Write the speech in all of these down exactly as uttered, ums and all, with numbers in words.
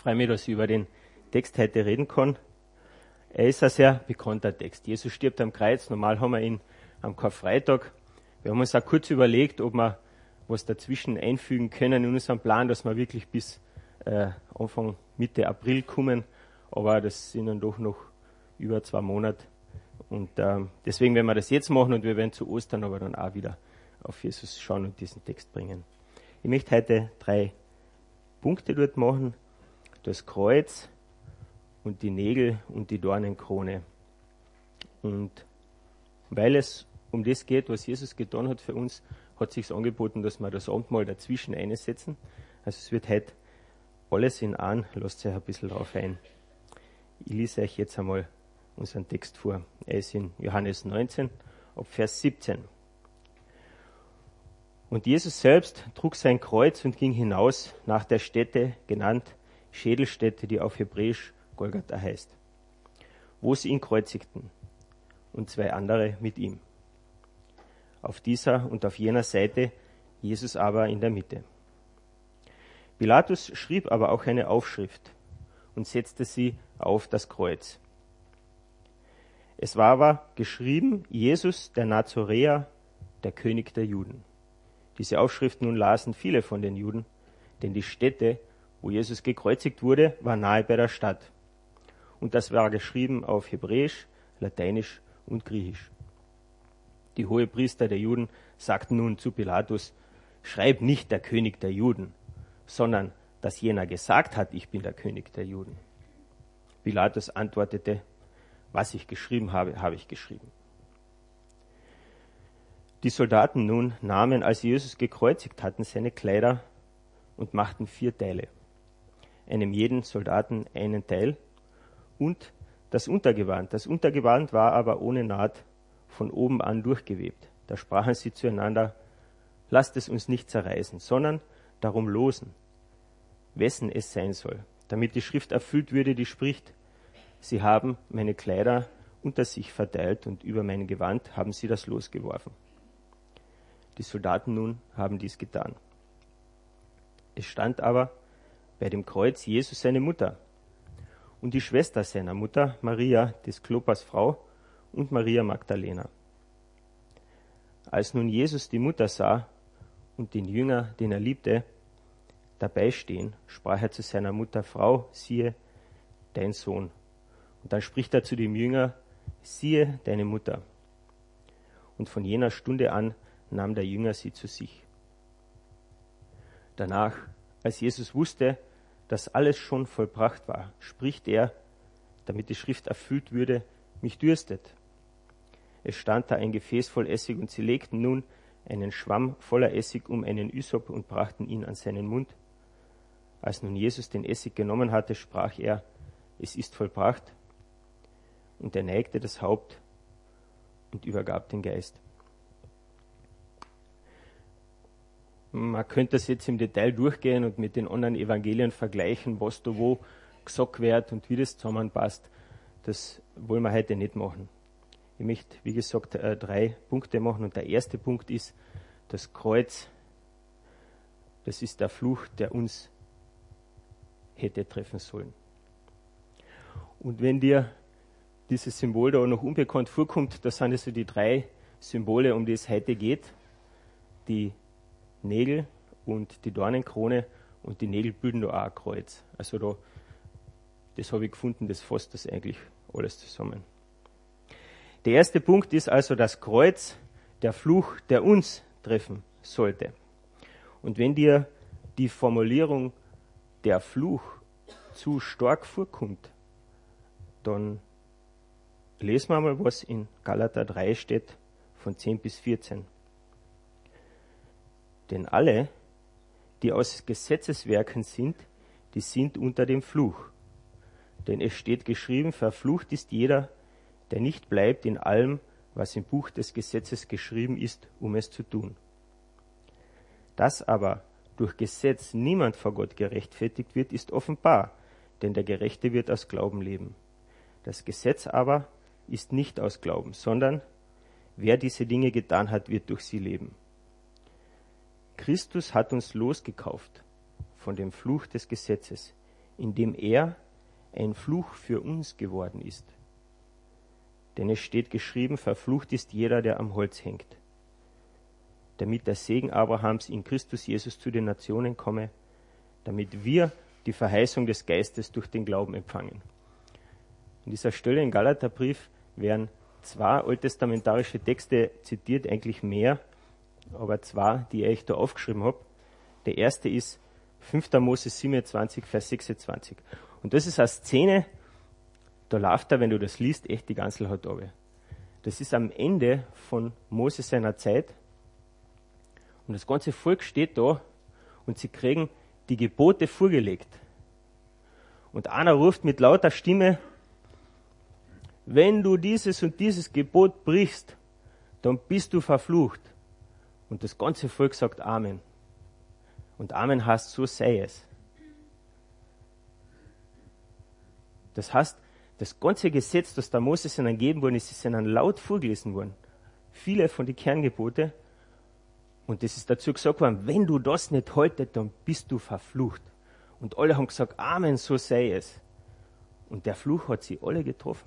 freue mich, dass ich über den Text heute reden kann. Er ist ein sehr bekannter Text. Jesus stirbt am Kreuz. Normal haben wir ihn am Karfreitag. Wir haben uns auch kurz überlegt, ob wir was dazwischen einfügen können in unserem Plan, dass wir wirklich bis äh, Anfang, Mitte April kommen. Aber das sind dann doch noch über zwei Monate. Und ähm, deswegen werden wir das jetzt machen und wir werden zu Ostern aber dann auch wieder auf Jesus schauen und diesen Text bringen. Ich möchte heute drei Punkte dort machen. Das Kreuz und die Nägel und die Dornenkrone. Und weil es um das geht, was Jesus getan hat für uns, hat sich angeboten, dass wir das Abendmahl dazwischen einsetzen. Also es wird heute alles in an. Lasst euch ein bisschen drauf ein. Ich lese euch jetzt einmal unseren Text vor. Er ist in Johannes neunzehn, ab Vers siebzehn. Und Jesus selbst trug sein Kreuz und ging hinaus nach der Stätte, genannt Schädelstätte, die auf Hebräisch Golgatha heißt, wo sie ihn kreuzigten und zwei andere mit ihm. Auf dieser und auf jener Seite, Jesus aber in der Mitte. Pilatus schrieb aber auch eine Aufschrift und setzte sie auf das Kreuz. Es war aber geschrieben, Jesus, der Nazoräer, der König der Juden. Diese Aufschrift nun lasen viele von den Juden, denn die Stätte, wo Jesus gekreuzigt wurde, war nahe bei der Stadt. Und das war geschrieben auf Hebräisch, Lateinisch und Griechisch. Die Hohepriester der Juden sagten nun zu Pilatus, schreib nicht der König der Juden, sondern dass jener gesagt hat, ich bin der König der Juden. Pilatus antwortete, was ich geschrieben habe, habe ich geschrieben. Die Soldaten nun nahmen, als sie Jesus gekreuzigt hatten, seine Kleider und machten vier Teile. Einem jeden Soldaten einen Teil und das Untergewand. Das Untergewand war aber ohne Naht von oben an durchgewebt. Da sprachen sie zueinander, lasst es uns nicht zerreißen, sondern darum losen, wessen es sein soll, damit die Schrift erfüllt würde, die spricht, sie haben meine Kleider unter sich verteilt und über mein Gewand haben sie das Los geworfen. Die Soldaten nun haben dies getan. Es stand aber bei dem Kreuz Jesus seine Mutter und die Schwester seiner Mutter, Maria, des Klopas Frau, und Maria Magdalena. Als nun Jesus die Mutter sah und den Jünger, den er liebte, dabei stehen, sprach er zu seiner Mutter, Frau, siehe, dein Sohn. Und dann spricht er zu dem Jünger, siehe, deine Mutter. Und von jener Stunde an nahm der Jünger sie zu sich. Danach, als Jesus wusste, dass alles schon vollbracht war, spricht er, damit die Schrift erfüllt würde, mich dürstet. Es stand da ein Gefäß voll Essig und sie legten nun einen Schwamm voller Essig um einen Ysop und brachten ihn an seinen Mund. Als nun Jesus den Essig genommen hatte, sprach er, es ist vollbracht. Und er neigte das Haupt und übergab den Geist. Man könnte das jetzt im Detail durchgehen und mit den anderen Evangelien vergleichen, was da wo gesagt wird und wie das zusammenpasst. Das wollen wir heute nicht machen. Ich möchte, wie gesagt, drei Punkte machen. Und der erste Punkt ist das Kreuz. Das ist der Fluch, der uns hätte treffen sollen. Und wenn dir dieses Symbol da noch unbekannt vorkommt, das sind also die drei Symbole, um die es heute geht. Die Nägel und die Dornenkrone, und die Nägel bilden da auch ein Kreuz. Also da, das habe ich gefunden, das fasst das eigentlich alles zusammen. Der erste Punkt ist also das Kreuz, der Fluch, der uns treffen sollte. Und wenn dir die Formulierung der Fluch zu stark vorkommt, dann lesen wir mal, was in Galater drei steht, von zehn bis vierzehn. Denn alle, die aus Gesetzeswerken sind, die sind unter dem Fluch. Denn es steht geschrieben, verflucht ist jeder, der nicht bleibt in allem, was im Buch des Gesetzes geschrieben ist, um es zu tun. Dass aber durch Gesetz niemand vor Gott gerechtfertigt wird, ist offenbar, denn der Gerechte wird aus Glauben leben. Das Gesetz aber ist nicht aus Glauben, sondern wer diese Dinge getan hat, wird durch sie leben. Christus hat uns losgekauft von dem Fluch des Gesetzes, indem er ein Fluch für uns geworden ist. Denn es steht geschrieben, verflucht ist jeder, der am Holz hängt, damit der Segen Abrahams in Christus Jesus zu den Nationen komme, damit wir die Verheißung des Geistes durch den Glauben empfangen. In dieser Stelle im Galaterbrief werden zwei alttestamentarische Texte zitiert, eigentlich mehr, aber zwei, die ich da aufgeschrieben habe. Der erste ist fünfter Mose siebenundzwanzig, Vers sechsundzwanzig. Und das ist eine Szene, da läuft er, wenn du das liest, echt die Ganselhaut runter. Das ist am Ende von Mose seiner Zeit. Und das ganze Volk steht da und sie kriegen die Gebote vorgelegt. Und einer ruft mit lauter Stimme, wenn du dieses und dieses Gebot brichst, dann bist du verflucht. Und das ganze Volk sagt Amen. Und Amen heißt, so sei es. Das heißt, das ganze Gesetz, das da Moses ihnen gegeben worden ist, ist ihnen laut vorgelesen worden. Viele von den Kerngebote. Und das ist dazu gesagt worden, wenn du das nicht haltet, dann bist du verflucht. Und alle haben gesagt, Amen, so sei es. Und der Fluch hat sie alle getroffen.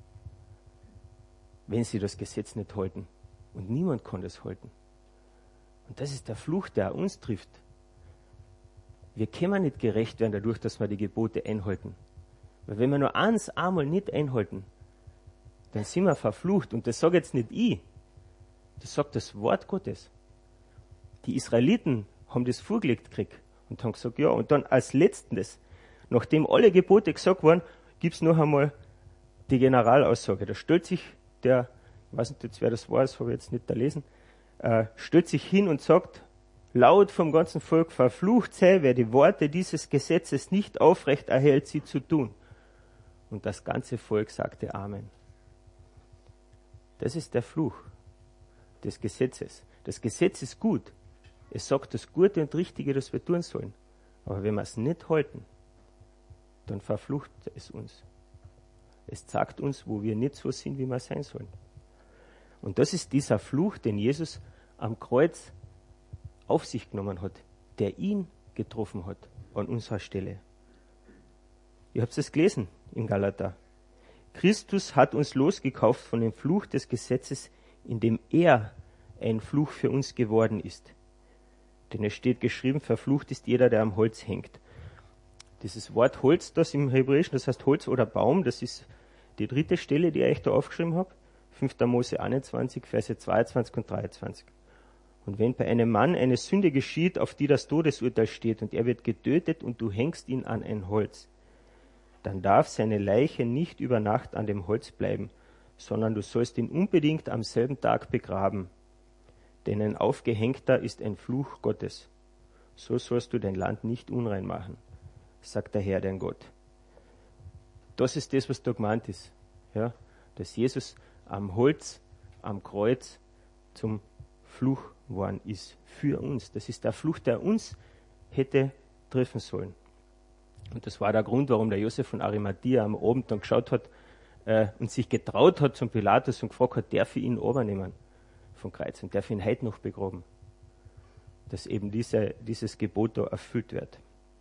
Wenn sie das Gesetz nicht halten. Und niemand kann das halten. Und das ist der Fluch, der uns trifft. Wir können nicht gerecht werden dadurch, dass wir die Gebote einhalten. Weil wenn wir nur eins einmal nicht einhalten, dann sind wir verflucht. Und das sage jetzt nicht ich. Das sagt das Wort Gottes. Die Israeliten haben das vorgelegt gekriegt und haben gesagt, ja. Und dann als Letztes, nachdem alle Gebote gesagt waren, gibt es noch einmal die Generalaussage. Da stellt sich der, ich weiß nicht jetzt, wer das war, das habe ich jetzt nicht da lesen, äh, stellt sich hin und sagt, laut vom ganzen Volk, verflucht sei, wer die Worte dieses Gesetzes nicht aufrecht erhält, sie zu tun. Und das ganze Volk sagte Amen. Das ist der Fluch des Gesetzes. Das Gesetz ist gut. Es sagt das Gute und Richtige, das wir tun sollen. Aber wenn wir es nicht halten, dann verflucht es uns. Es sagt uns, wo wir nicht so sind, wie wir sein sollen. Und das ist dieser Fluch, den Jesus am Kreuz auf sich genommen hat, der ihn getroffen hat an unserer Stelle. Ihr habt es gelesen im Galater. Christus hat uns losgekauft von dem Fluch des Gesetzes, indem er ein Fluch für uns geworden ist. Denn es steht geschrieben, verflucht ist jeder, der am Holz hängt. Dieses Wort Holz, das im Hebräischen, das heißt Holz oder Baum, das ist die dritte Stelle, die ich da aufgeschrieben habe. fünfter Mose einundzwanzig, Verse zweiundzwanzig und dreiundzwanzig. Und wenn bei einem Mann eine Sünde geschieht, auf die das Todesurteil steht, und er wird getötet und du hängst ihn an ein Holz, dann darf seine Leiche nicht über Nacht an dem Holz bleiben, sondern du sollst ihn unbedingt am selben Tag begraben. Denn ein Aufgehängter ist ein Fluch Gottes. So sollst du dein Land nicht unrein machen, sagt der Herr, dein Gott. Das ist das, was da gemeint ist. Ja? Dass Jesus am Holz, am Kreuz zum Fluch geworden ist für uns. Das ist der Fluch, der uns hätte treffen sollen. Und das war der Grund, warum der Josef von Arimathea am Abend dann geschaut hat äh, und sich getraut hat zum Pilatus und gefragt hat, darf ich ihn runternehmen vom Kreuz und darf ihn heute noch begraben. Dass eben diese, dieses Gebot da erfüllt wird.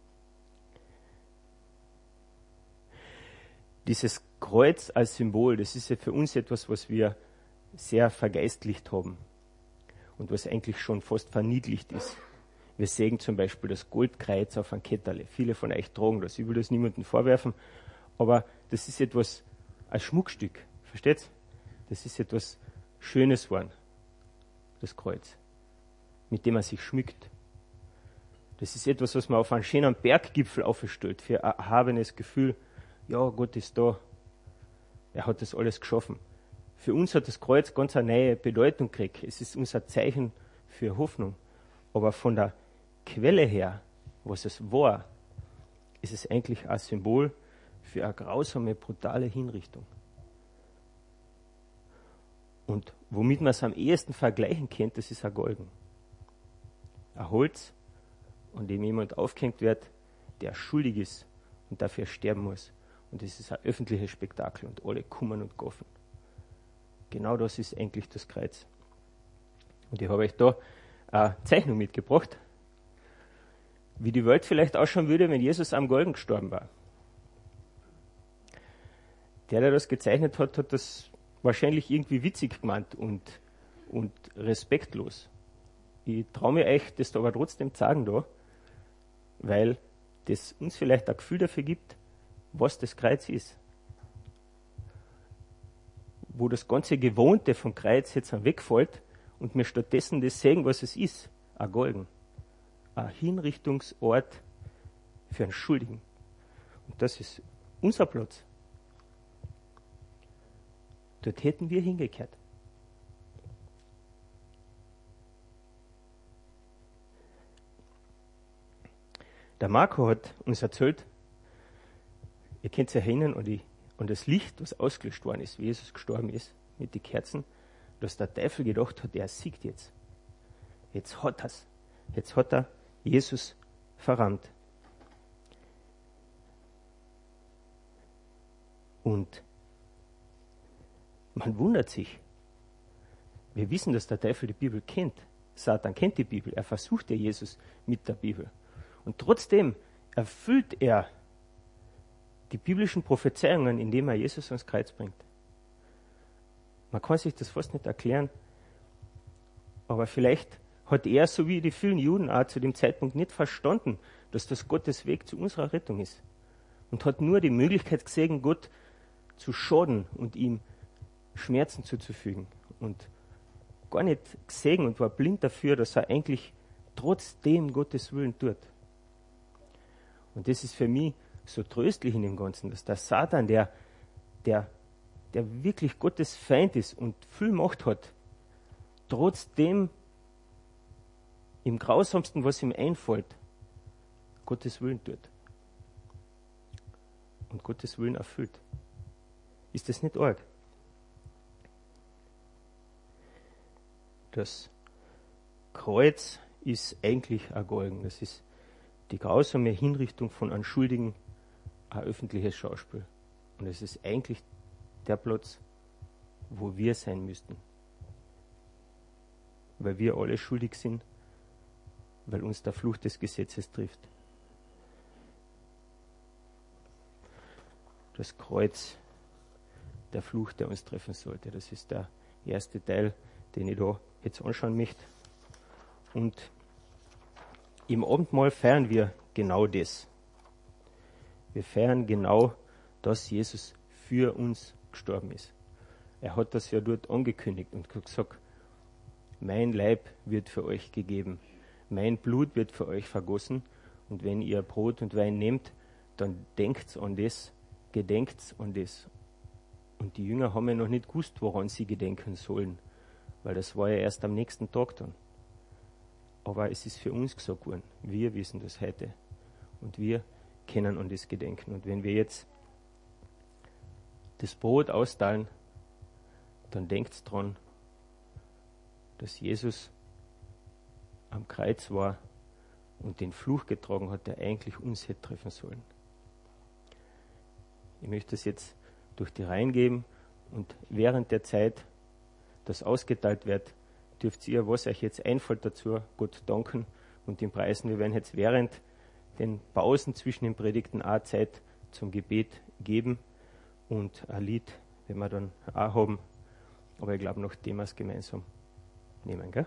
Dieses Kreuz als Symbol, das ist ja für uns etwas, was wir sehr vergeistlicht haben und was eigentlich schon fast verniedlicht ist. Wir sehen zum Beispiel das Goldkreuz auf einem Ketterle. Viele von euch tragen das. Ich will das niemandem vorwerfen, aber das ist etwas als Schmuckstück. Versteht's? Das ist etwas Schönes geworden, das Kreuz, mit dem man sich schmückt. Das ist etwas, was man auf einen schönen Berggipfel aufstellt, für ein erhabenes Gefühl. Ja, Gott ist da. Er hat das alles geschaffen. Für uns hat das Kreuz ganz eine neue Bedeutung gekriegt. Es ist unser Zeichen für Hoffnung. Aber von der Quelle her, was es war, ist es eigentlich ein Symbol für eine grausame, brutale Hinrichtung. Und womit man es am ehesten vergleichen kennt, das ist ein Galgen. Ein Holz, an dem jemand aufgehängt wird, der schuldig ist und dafür sterben muss. Und das ist ein öffentliches Spektakel und alle kommen und gaffen. Genau das ist eigentlich das Kreuz. Und ich habe euch da eine Zeichnung mitgebracht, wie die Welt vielleicht ausschauen würde, wenn Jesus am Galgen gestorben war. der, der das gezeichnet hat, hat das wahrscheinlich irgendwie witzig gemeint und, und respektlos. Ich traue mir euch das aber trotzdem sagen da, weil das uns vielleicht ein Gefühl dafür gibt, was das Kreuz ist. Wo das ganze Gewohnte vom Kreuz jetzt wegfällt und wir stattdessen das sehen, was es ist. Ein Galgen. Ein Hinrichtungsort für einen Schuldigen. Und das ist unser Platz. Dort hätten wir hingekehrt. Der Marco hat uns erzählt, ihr könnt euch erinnern an, die, an das Licht, was ausgelöscht worden ist, wie Jesus gestorben ist, mit den Kerzen, dass der Teufel gedacht hat, er siegt jetzt. Jetzt hat er's. Jetzt hat er Jesus verrammt. Und man wundert sich. Wir wissen, dass der Teufel die Bibel kennt. Satan kennt die Bibel. Er versucht ja Jesus mit der Bibel. Und trotzdem erfüllt er die biblischen Prophezeiungen, indem er Jesus ans Kreuz bringt. Man kann sich das fast nicht erklären, aber vielleicht hat er, so wie die vielen Juden auch zu dem Zeitpunkt nicht verstanden, dass das Gottes Weg zu unserer Rettung ist. Und hat nur die Möglichkeit gesehen, Gott zu schaden und ihm Schmerzen zuzufügen. Und gar nicht gesehen und war blind dafür, dass er eigentlich trotzdem Gottes Willen tut. Und das ist für mich so tröstlich in dem Ganzen, dass der Satan, der, der, der wirklich Gottes Feind ist und viel Macht hat, trotzdem im Grausamsten, was ihm einfällt, Gottes Willen tut. Und Gottes Willen erfüllt. Ist das nicht arg? Das Kreuz ist eigentlich ein Galgen. Das ist die grausame Hinrichtung von Anschuldigen, ein öffentliches Schauspiel. Und es ist eigentlich der Platz, wo wir sein müssten. Weil wir alle schuldig sind, weil uns der Fluch des Gesetzes trifft. Das Kreuz, der Fluch, der uns treffen sollte. Das ist der erste Teil, den ich da jetzt anschauen möchte. Und im Abendmahl feiern wir genau das. Wir feiern genau, dass Jesus für uns gestorben ist. Er hat das ja dort angekündigt und gesagt, mein Leib wird für euch gegeben, mein Blut wird für euch vergossen, und wenn ihr Brot und Wein nehmt, dann denkt an das, gedenkt an das. Und die Jünger haben ja noch nicht gewusst, woran sie gedenken sollen, weil das war ja erst am nächsten Tag dann. Aber es ist für uns gesagt worden, wir wissen das heute und wir können an das gedenken. Und wenn wir jetzt das Brot austeilen, dann denkt dran, dass Jesus am Kreuz war und den Fluch getragen hat, der eigentlich uns hätte treffen sollen. Ich möchte das jetzt durch die Reihen geben und während der Zeit, das ausgeteilt wird, dürft ihr, was euch jetzt einfällt dazu, Gott danken und ihm preisen. Wir werden jetzt während den Pausen zwischen den Predigten auch Zeit zum Gebet geben und ein Lied, wenn wir dann auch haben. Aber ich glaube, noch dem wir es gemeinsam nehmen, gell?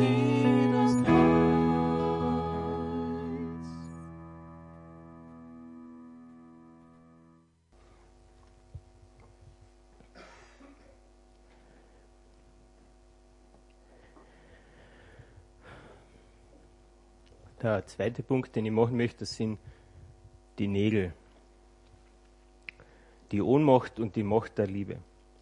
sehe das Kreuz. Der zweite Punkt, den ich machen möchte, das sind die Nägel. Die Ohnmacht und die Macht der Liebe.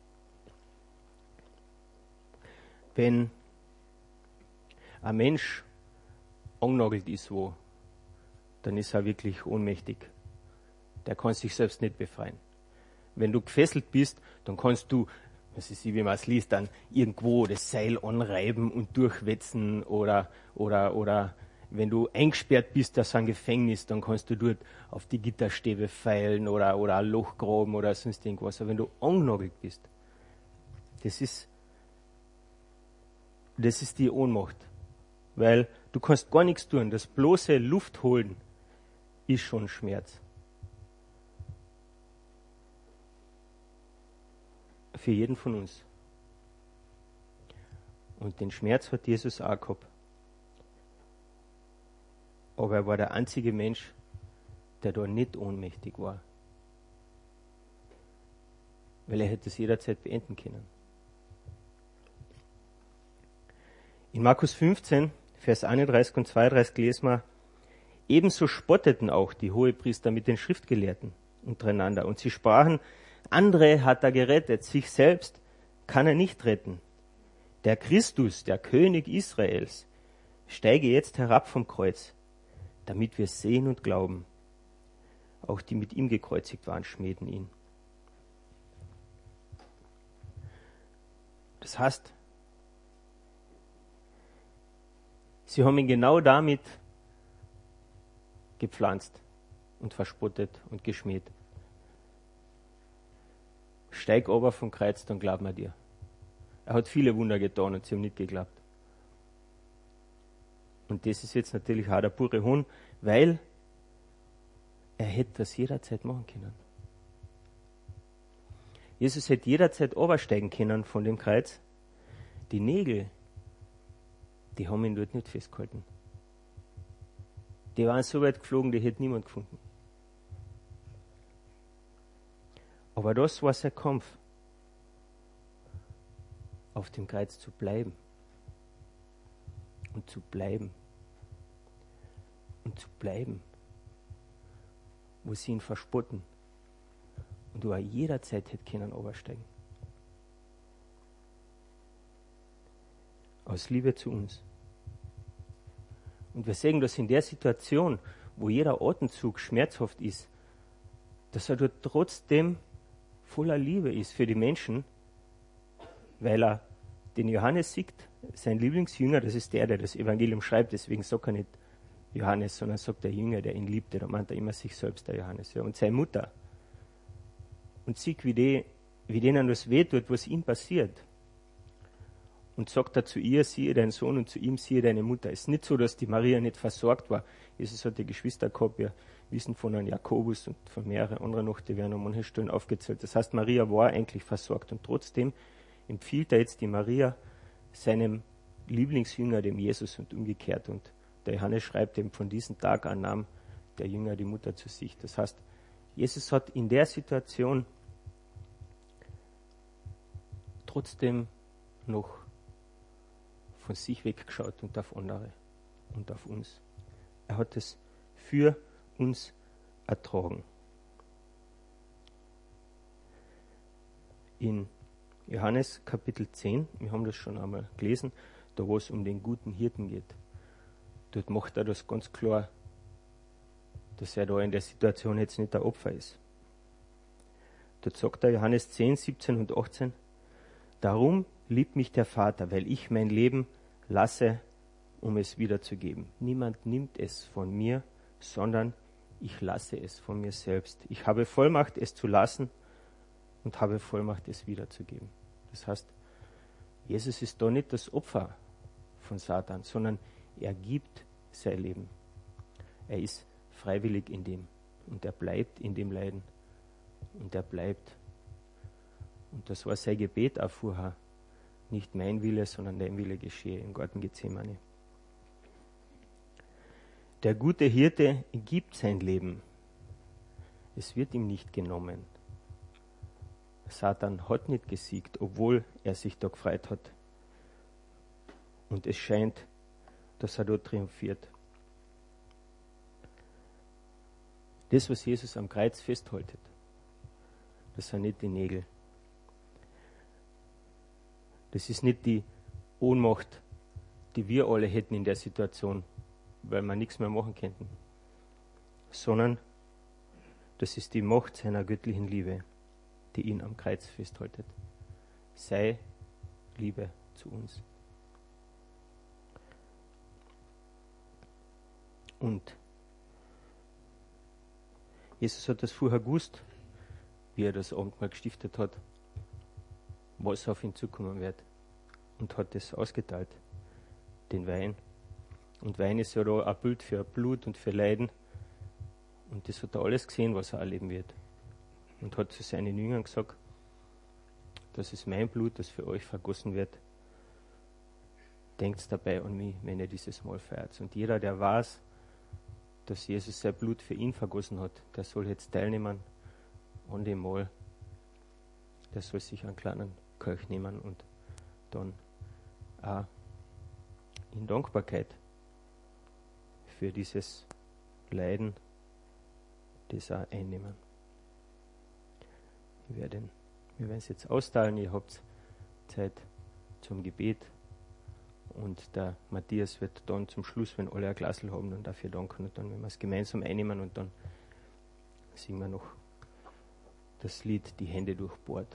Wenn ein Mensch angenagelt ist wo, dann ist er wirklich ohnmächtig. Der kann sich selbst nicht befreien. Wenn du gefesselt bist, dann kannst du, was ist, wie man es liest, dann irgendwo das Seil anreiben und durchwetzen oder, oder, oder wenn du eingesperrt bist, das ist ein Gefängnis, dann kannst du dort auf die Gitterstäbe feilen oder, oder ein Loch graben oder sonst irgendwas. Aber wenn du angenagelt bist, das ist, das ist die Ohnmacht. Weil du kannst gar nichts tun. Das bloße Luft holen ist schon Schmerz. Für jeden von uns. Und den Schmerz hat Jesus auch gehabt. Aber er war der einzige Mensch, der da nicht ohnmächtig war. Weil er hätte es jederzeit beenden können. In Markus fünfzehn, Vers einunddreißig und zweiunddreißig lesen wir, ebenso spotteten auch die Hohepriester mit den Schriftgelehrten untereinander. Und sie sprachen, andere hat er gerettet, sich selbst kann er nicht retten. Der Christus, der König Israels, steige jetzt herab vom Kreuz, damit wir sehen und glauben. Auch die mit ihm gekreuzigt waren, schmähten ihn. Das heißt, sie haben ihn genau damit gepflanzt und verspottet und geschmäht. Steig aber vom Kreuz, dann glauben wir dir. Er hat viele Wunder getan und sie haben nicht geglaubt. Und das ist jetzt natürlich auch der pure Hohn, weil er hätte das jederzeit machen können. Jesus hätte jederzeit runtersteigen können von dem Kreuz. Die Nägel, die haben ihn dort nicht festgehalten. Die waren so weit geflogen, die hätte niemand gefunden. Aber das war sein Kampf, auf dem Kreuz zu bleiben. Und zu bleiben. Und zu bleiben. Wo sie ihn verspotten. Und wo er jederzeit hätte können runtersteigen. Aus Liebe zu uns. Und wir sehen, dass in der Situation, wo jeder Atemzug schmerzhaft ist, dass er dort trotzdem voller Liebe ist für die Menschen, weil er den Johannes sieht, sein Lieblingsjünger, das ist der, der das Evangelium schreibt, deswegen sagt er nicht Johannes, sondern sagt der Jünger, der ihn liebte, da meint er immer sich selbst, der Johannes, ja, und seine Mutter. Und sieht, wie, die, wie denen das wehtut, was ihm passiert. Und sagt er zu ihr, siehe deinen Sohn, und zu ihm, siehe deine Mutter. Es ist nicht so, dass die Maria nicht versorgt war. Jesus hatte Geschwister gehabt, wir wissen von einem Jakobus und von mehreren anderen noch, die werden um manche Stellen aufgezählt. Das heißt, Maria war eigentlich versorgt und trotzdem empfiehlt er jetzt die Maria seinem Lieblingsjünger, dem Jesus, und umgekehrt. Und der Johannes schreibt eben, von diesem Tag an nahm der Jünger die Mutter zu sich. Das heißt, Jesus hat in der Situation trotzdem noch von sich weggeschaut und auf andere und auf uns. Er hat es für uns ertragen. In Johannes Kapitel zehn, wir haben das schon einmal gelesen, da wo es um den guten Hirten geht, dort macht er das ganz klar, dass er da in der Situation jetzt nicht der Opfer ist. Dort sagt er Johannes zehn, siebzehn und achtzehn, darum liebt mich der Vater, weil ich mein Leben lasse, um es wiederzugeben. Niemand nimmt es von mir, sondern ich lasse es von mir selbst. Ich habe Vollmacht, es zu lassen und habe Vollmacht, es wiederzugeben. Das heißt, Jesus ist da nicht das Opfer von Satan, sondern er gibt sein Leben. Er ist freiwillig in dem und er bleibt in dem Leiden und er bleibt. Und das war sein Gebet auch vorher, nicht mein Wille, sondern dein Wille geschehe im Garten Gethsemane. Der gute Hirte gibt sein Leben. Es wird ihm nicht genommen. Satan hat nicht gesiegt, obwohl er sich da gefreut hat. Und es scheint, dass er dort triumphiert. Das, was Jesus am Kreuz festhaltet, das sind nicht die Nägel. Das ist nicht die Ohnmacht, die wir alle hätten in der Situation, weil wir nichts mehr machen könnten, sondern das ist die Macht seiner göttlichen Liebe, die ihn am Kreuz festhaltet. Sei Liebe zu uns. Und Jesus hat das vorher gewusst, wie er das Abendmahl gestiftet hat, was auf ihn zukommen wird, und hat das ausgeteilt, den Wein. Und Wein ist ja da ein Bild für Blut und für Leiden. Und das hat er alles gesehen, was er erleben wird. Und hat zu seinen Jüngern gesagt, das ist mein Blut, das für euch vergossen wird. Denkt dabei an mich, wenn ihr dieses Mahl feiert. Und jeder, der weiß, dass Jesus sein Blut für ihn vergossen hat, der soll jetzt teilnehmen an dem Mahl. Der soll sich einen kleinen Kelch nehmen und dann auch in Dankbarkeit für dieses Leiden das auch einnehmen. Wir werden, wir werden es jetzt austeilen. Ihr habt Zeit zum Gebet. Und der Matthias wird dann zum Schluss, wenn alle ein Glasl haben, dann dafür danken. Und dann werden wir es gemeinsam einnehmen und dann singen wir noch das Lied Die Hände durchbohrt.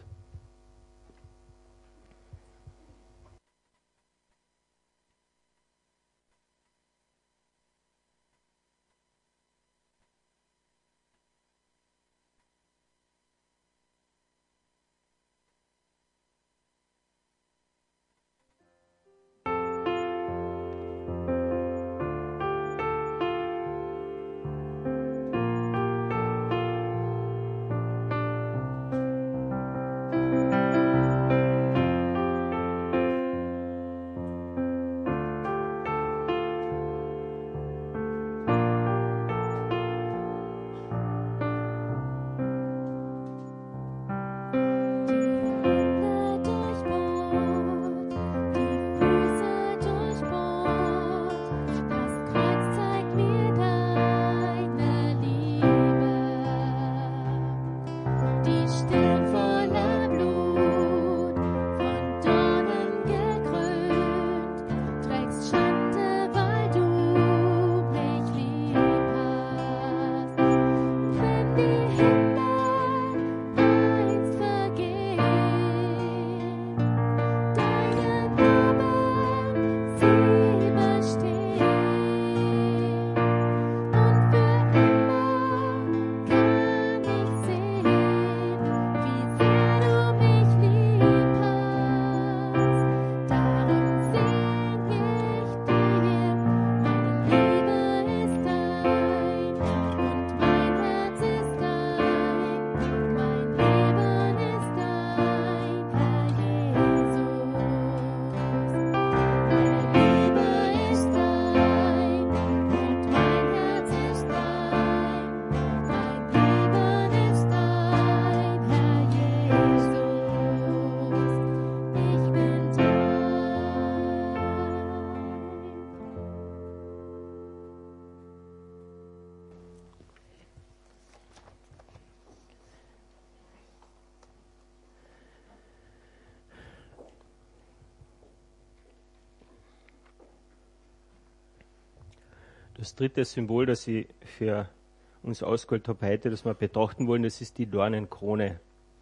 Das dritte Symbol, das ich für uns ausgeholt habe heute, das wir betrachten wollen, das ist die Dornenkrone.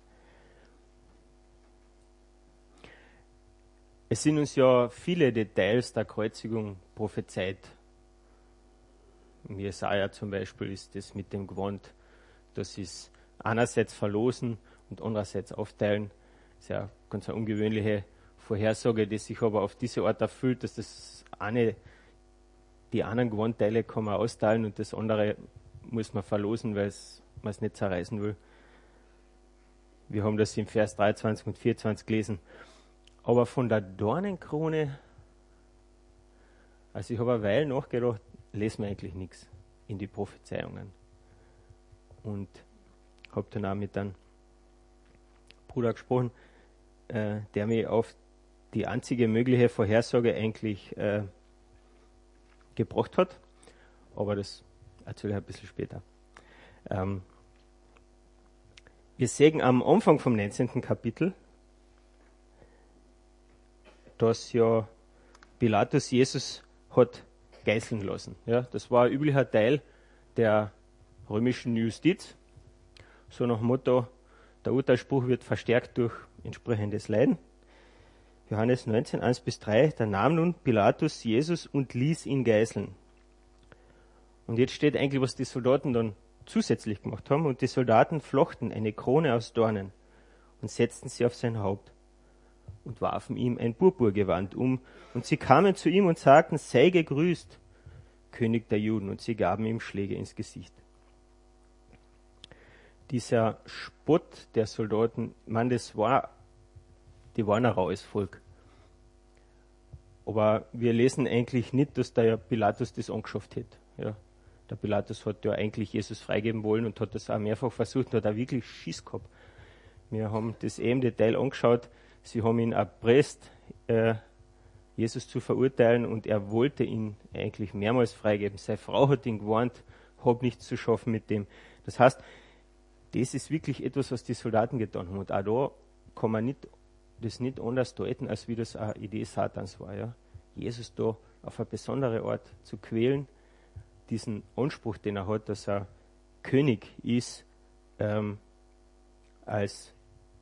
Es sind uns ja viele Details der Kreuzigung prophezeit. Im Jesaja zum Beispiel ist das mit dem Gewand, das ist einerseits verlosen und andererseits aufteilen. Das ist ja ganz eine ungewöhnliche Vorhersage, die sich aber auf diese Art erfüllt, dass das eine, die anderen Gewandteile kann man austeilen und das andere muss man verlosen, weil man es nicht zerreißen will. Wir haben das im Vers dreiundzwanzig und vierundzwanzig gelesen. Aber von der Dornenkrone, also ich habe eine Weile nachgedacht, lesen wir eigentlich nichts in die Prophezeiungen. Und habe dann auch mit einem Bruder gesprochen, äh, der mich auf die einzige mögliche Vorhersage eigentlich äh, gebracht hat. Aber das erzähle ich ein bisschen später. Ähm, wir sehen am Anfang vom neunzehnten Kapitel, dass ja Pilatus Jesus hat geißeln lassen. Ja, das war ein üblicher Teil der römischen Justiz. So nach dem Motto, der Urteilsspruch wird verstärkt durch entsprechendes Leiden. Johannes neunzehn, eins bis drei, da nahm nun Pilatus Jesus und ließ ihn geißeln. Und jetzt steht eigentlich, was die Soldaten dann zusätzlich gemacht haben. Und die Soldaten flochten eine Krone aus Dornen und setzten sie auf sein Haupt und warfen ihm ein Purpurgewand um. Und sie kamen zu ihm und sagten, sei gegrüßt, König der Juden. Und sie gaben ihm Schläge ins Gesicht. Dieser Spott der Soldaten, man, das war, die waren ein raues Volk. Aber wir lesen eigentlich nicht, dass der Pilatus das angeschafft hätte. Ja. Der Pilatus hat ja eigentlich Jesus freigeben wollen und hat das auch mehrfach versucht und hat auch wirklich Schiss gehabt. Wir haben das eh im Detail angeschaut. Sie haben ihn erpresst, äh, Jesus zu verurteilen, und er wollte ihn eigentlich mehrmals freigeben. Seine Frau hat ihn gewarnt, hab nichts zu schaffen mit dem. Das heißt, das ist wirklich etwas, was die Soldaten getan haben. Und auch da kann man nicht, das nicht anders deuten, als wie das eine Idee Satans war. Ja? Jesus da auf eine besondere Art zu quälen, diesen Anspruch, den er hat, dass er König ist, ähm, als,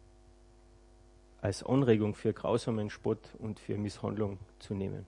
als Anregung für grausamen Spott und für Misshandlung zu nehmen.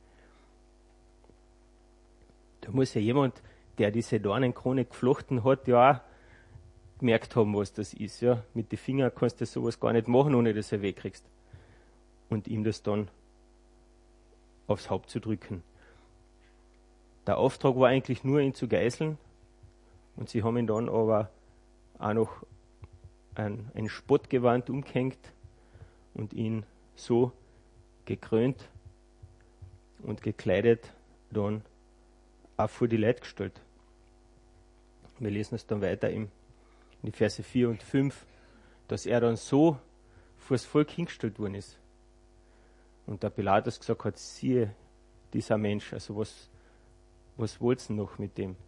Da muss ja jemand, der diese Dornenkrone geflochten hat, ja auch gemerkt haben, was das ist. Ja? Mit den Fingern kannst du sowas gar nicht machen, ohne dass du wegkriegst. Und ihm das dann aufs Haupt zu drücken. Der Auftrag war eigentlich nur, ihn zu geißeln. Und sie haben ihn dann aber auch noch ein, ein Spottgewand umgehängt und ihn so gekrönt und gekleidet dann auch vor die Leute gestellt. Wir lesen es dann weiter im, in die Verse vier und fünf, dass er dann so vor das Volk hingestellt worden ist. Und der Pilatus gesagt hat, siehe, dieser Mensch, also was, was wollt's denn noch mit dem?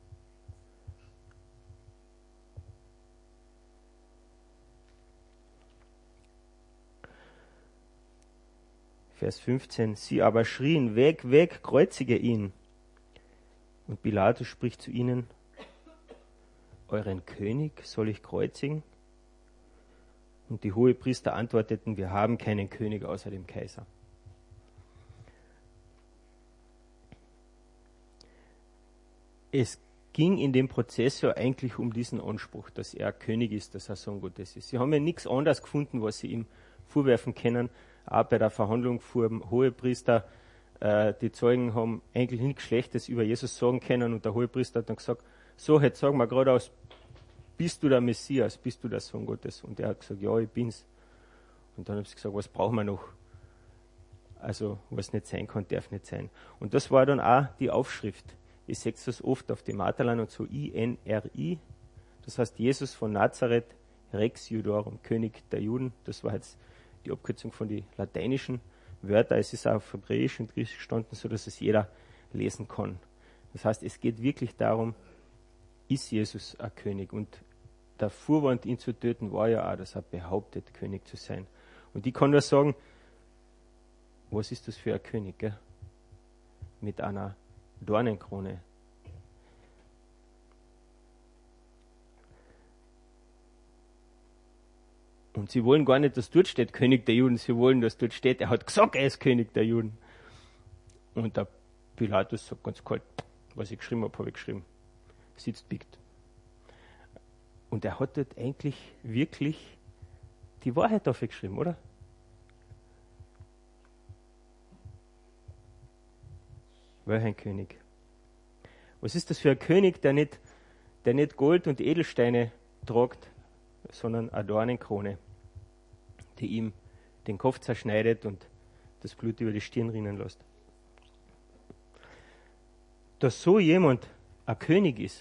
Vers fünfzehn, sie aber schrien, weg, weg, kreuzige ihn. Und Pilatus spricht zu ihnen, euren König soll ich kreuzigen? Und die Hohepriester antworteten, wir haben keinen König außer dem Kaiser. Es ging in dem Prozess ja eigentlich um diesen Anspruch, dass er König ist, dass er Sohn Gottes ist. Sie haben ja nichts anderes gefunden, was sie ihm vorwerfen können. Auch bei der Verhandlung vor dem Hohepriester, äh, die Zeugen haben eigentlich nichts Schlechtes über Jesus sagen können, und der Hohepriester hat dann gesagt, so, jetzt sagen wir geradeaus, bist du der Messias, bist du der Sohn Gottes? Und er hat gesagt, ja, ich bin's. Und dann haben sie gesagt, was brauchen wir noch? Also, was nicht sein kann, darf nicht sein. Und das war dann auch die Aufschrift. Ihr seht das oft auf dem Marterlein und so I N R I. Das heißt, Jesus von Nazareth, Rex Judarum, König der Juden. Das war jetzt die Abkürzung von den lateinischen Wörtern. Es ist auch auf Hebräisch und Griechisch gestanden, so dass es jeder lesen kann. Das heißt, es geht wirklich darum, ist Jesus ein König? Und der Vorwand, ihn zu töten, war ja auch, dass er behauptet, König zu sein. Und ich kann nur sagen, was ist das für ein König, gell? Mit einer Dornenkrone. Und sie wollen gar nicht, dass dort steht, König der Juden. Sie wollen, dass dort steht, er hat gesagt, er ist König der Juden. Und der Pilatus sagt ganz kalt, was ich geschrieben habe, habe ich geschrieben. Sitzt biegt. Und er hat dort eigentlich wirklich die Wahrheit dafür geschrieben, oder? Welch ein König. Was ist das für ein König, der nicht, der nicht Gold und Edelsteine tragt, sondern eine Dornenkrone, die ihm den Kopf zerschneidet und das Blut über die Stirn rinnen lässt. Dass so jemand ein König ist,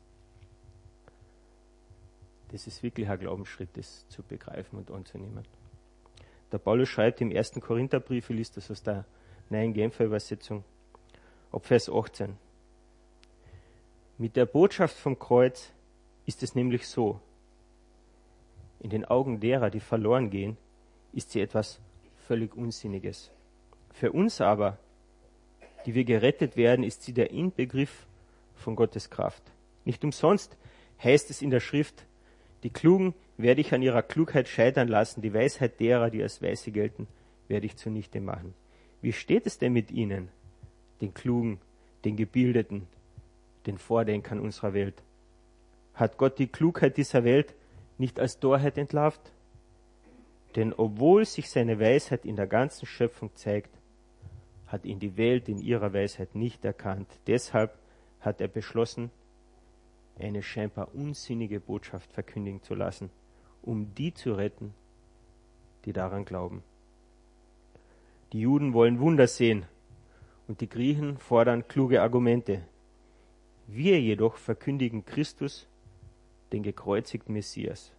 das ist wirklich ein Glaubensschritt, das zu begreifen und anzunehmen. Der Paulus schreibt im ersten Korintherbrief, ich lese das aus der neuen Genfer Übersetzung, ab Vers achtzehn. Mit der Botschaft vom Kreuz ist es nämlich so, in den Augen derer, die verloren gehen, ist sie etwas völlig Unsinniges. Für uns aber, die wir gerettet werden, ist sie der Inbegriff von Gottes Kraft. Nicht umsonst heißt es in der Schrift, die Klugen werde ich an ihrer Klugheit scheitern lassen, die Weisheit derer, die als Weise gelten, werde ich zunichte machen. Wie steht es denn mit ihnen, den Klugen, den Gebildeten, den Vordenkern unserer Welt? Hat Gott die Klugheit dieser Welt nicht als Torheit entlarvt? Denn obwohl sich seine Weisheit in der ganzen Schöpfung zeigt, hat ihn die Welt in ihrer Weisheit nicht erkannt. Deshalb hat er beschlossen, eine scheinbar unsinnige Botschaft verkündigen zu lassen, um die zu retten, die daran glauben. Die Juden wollen Wunder sehen und die Griechen fordern kluge Argumente. Wir jedoch verkündigen Christus, den gekreuzigten Messias.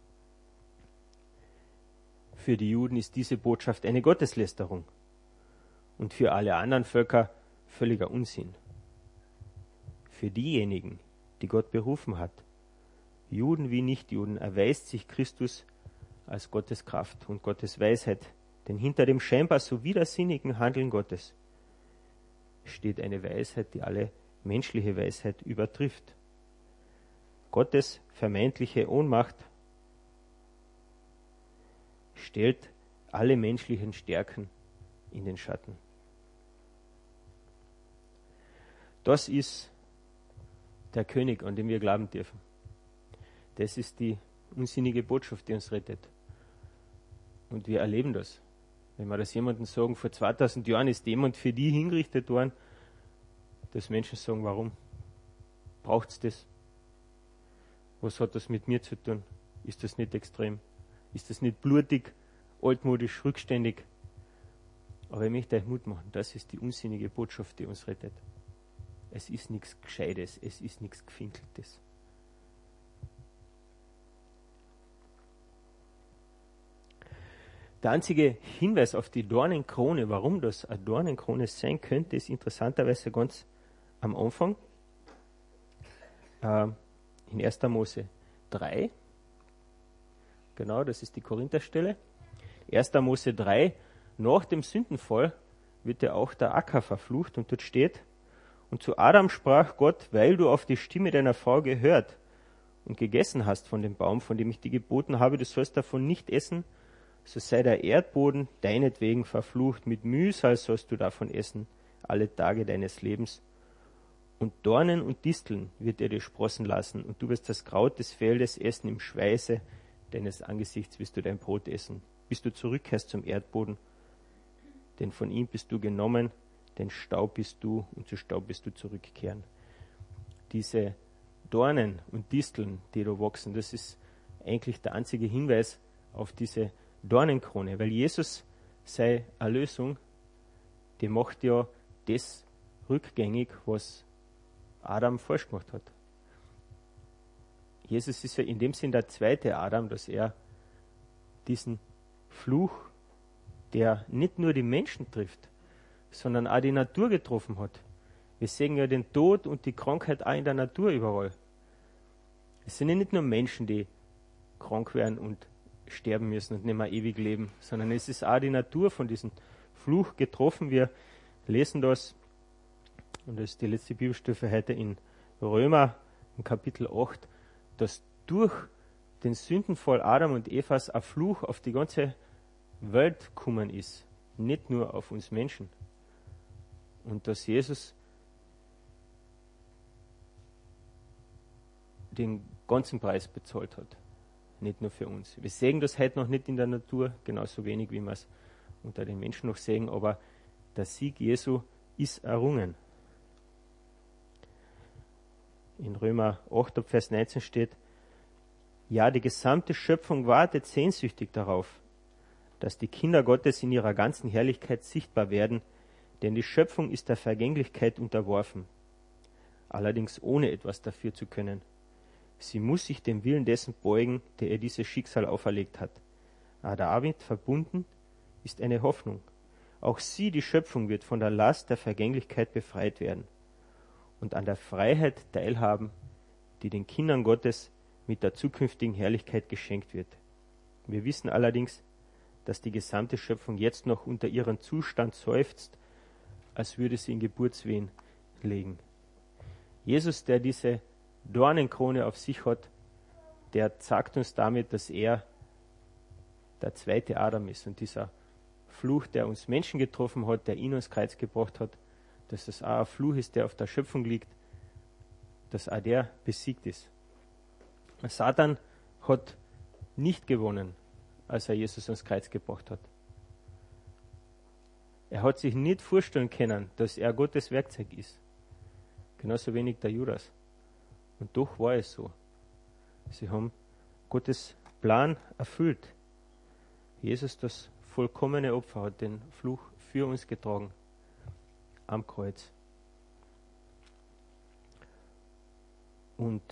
Für die Juden ist diese Botschaft eine Gotteslästerung und für alle anderen Völker völliger Unsinn. Für diejenigen, die Gott berufen hat, Juden wie Nichtjuden, erweist sich Christus als Gottes Kraft und Gottes Weisheit, denn hinter dem scheinbar so widersinnigen Handeln Gottes steht eine Weisheit, die alle menschliche Weisheit übertrifft. Gottes vermeintliche Ohnmacht stellt alle menschlichen Stärken in den Schatten. Das ist der König, an den wir glauben dürfen. Das ist die unsinnige Botschaft, die uns rettet. Und wir erleben das. Wenn wir das jemandem sagen, vor zweitausend Jahren ist jemand für die hingerichtet worden, dass Menschen sagen, warum? Braucht es das? Was hat das mit mir zu tun? Ist das nicht extrem? Ist das nicht blutig, altmodisch, rückständig? Aber ich möchte euch Mut machen, das ist die unsinnige Botschaft, die uns rettet. Es ist nichts Gescheites, es ist nichts Gefinkeltes. Der einzige Hinweis auf die Dornenkrone, warum das eine Dornenkrone sein könnte, ist interessanterweise ganz am Anfang, äh, in erster Mose drei. Genau, das ist die Korintherstelle. erster Mose drei, nach dem Sündenfall wird ja auch der Acker verflucht und dort steht, und zu Adam sprach Gott, weil du auf die Stimme deiner Frau gehört und gegessen hast von dem Baum, von dem ich dir geboten habe, du sollst davon nicht essen, so sei der Erdboden deinetwegen verflucht, mit Mühsal sollst du davon essen, alle Tage deines Lebens. Und Dornen und Disteln wird er dir sprossen lassen, und du wirst das Kraut des Feldes essen, im Schweiße deines Angesichts wirst du dein Brot essen, bis du zurückkehrst zum Erdboden, denn von ihm bist du genommen, denn Staub bist du und zu Staub bist du zurückkehren. Diese Dornen und Disteln, die da wachsen, das ist eigentlich der einzige Hinweis auf diese Dornenkrone, weil Jesus seine Erlösung, die macht ja das rückgängig, was Adam falsch gemacht hat. Jesus ist ja in dem Sinn der zweite Adam, dass er diesen Fluch, der nicht nur die Menschen trifft, sondern auch die Natur getroffen hat. Wir sehen ja den Tod und die Krankheit auch in der Natur überall. Es sind ja nicht nur Menschen, die krank werden und sterben müssen und nicht mehr ewig leben, sondern es ist auch die Natur von diesem Fluch getroffen. Wir lesen das, und das ist die letzte Bibelstufe heute in Römer, im Kapitel acht, dass durch den Sündenfall Adam und Evas ein Fluch auf die ganze Welt gekommen ist, nicht nur auf uns Menschen. Und dass Jesus den ganzen Preis bezahlt hat, nicht nur für uns. Wir sehen das heute noch nicht in der Natur, genauso wenig wie wir es unter den Menschen noch sehen, aber der Sieg Jesu ist errungen. In Römer acht, Vers neunzehn steht, ja, die gesamte Schöpfung wartet sehnsüchtig darauf, dass die Kinder Gottes in ihrer ganzen Herrlichkeit sichtbar werden, denn die Schöpfung ist der Vergänglichkeit unterworfen, allerdings ohne etwas dafür zu können. Sie muss sich dem Willen dessen beugen, der ihr dieses Schicksal auferlegt hat. Aber damit verbunden ist eine Hoffnung. Auch sie, die Schöpfung, wird von der Last der Vergänglichkeit befreit werden und an der Freiheit teilhaben, die den Kindern Gottes mit der zukünftigen Herrlichkeit geschenkt wird. Wir wissen allerdings, dass die gesamte Schöpfung jetzt noch unter ihren Zustand seufzt, als würde sie in Geburtswehen liegen. Jesus, der diese Dornenkrone auf sich hat, der sagt uns damit, dass er der zweite Adam ist. Und dieser Fluch, der uns Menschen getroffen hat, der ihn ans Kreuz gebracht hat, dass das auch ein Fluch ist, der auf der Schöpfung liegt, dass auch der besiegt ist. Satan hat nicht gewonnen, als er Jesus ans Kreuz gebracht hat. Er hat sich nicht vorstellen können, dass er Gottes Werkzeug ist. Genauso wenig der Judas. Und doch war es so. Sie haben Gottes Plan erfüllt. Jesus, das vollkommene Opfer, hat den Fluch für uns getragen am Kreuz. Und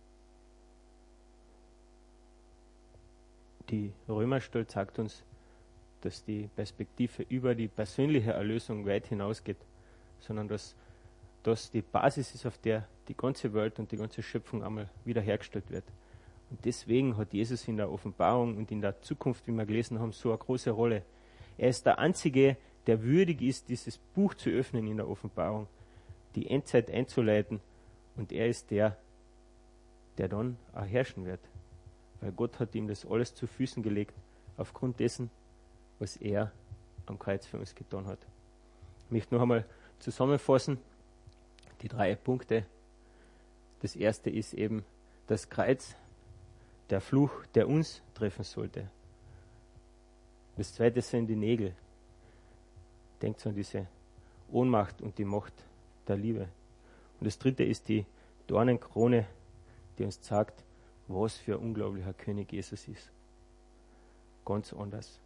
die Römerstelle sagt uns, dass die Perspektive über die persönliche Erlösung weit hinausgeht, sondern dass das die Basis ist, auf der die ganze Welt und die ganze Schöpfung einmal wiederhergestellt wird. Und deswegen hat Jesus in der Offenbarung und in der Zukunft, wie wir gelesen haben, so eine große Rolle. Er ist der Einzige, der würdig ist, dieses Buch zu öffnen in der Offenbarung, die Endzeit einzuleiten. Und er ist der, der dann auch herrschen wird. Weil Gott hat ihm das alles zu Füßen gelegt, aufgrund dessen, was er am Kreuz für uns getan hat. Ich möchte noch einmal zusammenfassen, die drei Punkte. Das erste ist eben das Kreuz, der Fluch, der uns treffen sollte. Das zweite sind die Nägel. Denkt an diese Ohnmacht und die Macht der Liebe. Und das dritte ist die Dornenkrone, die uns sagt, was für ein unglaublicher König Jesus ist. Ganz anders.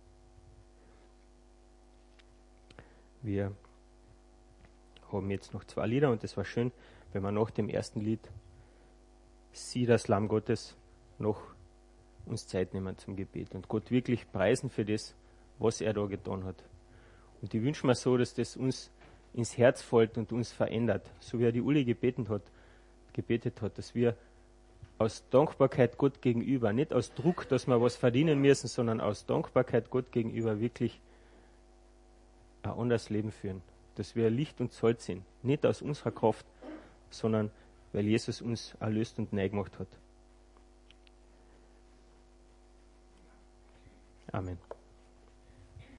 Wir haben jetzt noch zwei Lieder und es war schön, wenn wir nach dem ersten Lied Sie, das Lamm Gottes, noch uns Zeit nehmen zum Gebet und Gott wirklich preisen für das, was er da getan hat. Und ich wünsche mir so, dass das uns ins Herz fällt und uns verändert, so wie er die Uli gebeten hat, gebetet hat, dass wir aus Dankbarkeit Gott gegenüber, nicht aus Druck, dass wir was verdienen müssen, sondern aus Dankbarkeit Gott gegenüber wirklich ein anderes Leben führen. Dass wir Licht und Salz sind. Nicht aus unserer Kraft, sondern weil Jesus uns erlöst und neu gemacht hat. Amen.